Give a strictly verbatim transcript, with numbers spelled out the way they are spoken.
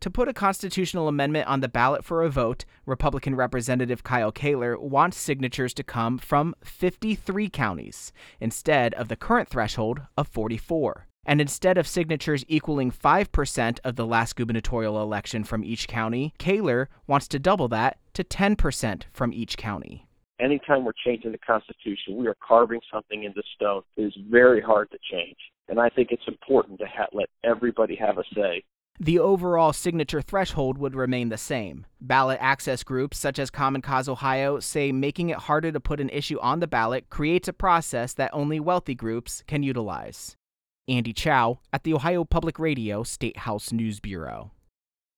To put a constitutional amendment on the ballot for a vote, Republican Representative Kyle Kaler wants signatures to come from fifty-three counties instead of the current threshold of forty-four. And instead of signatures equaling five percent of the last gubernatorial election from each county, Kaler wants to double that to ten percent from each county. Anytime we're changing the Constitution, we are carving something into stone. It is very hard to change. And I think it's important to ha- let everybody have a say. The overall signature threshold would remain the same. Ballot access groups such as Common Cause Ohio say making it harder to put an issue on the ballot creates a process that only wealthy groups can utilize. Andy Chow at the Ohio Public Radio State House News Bureau.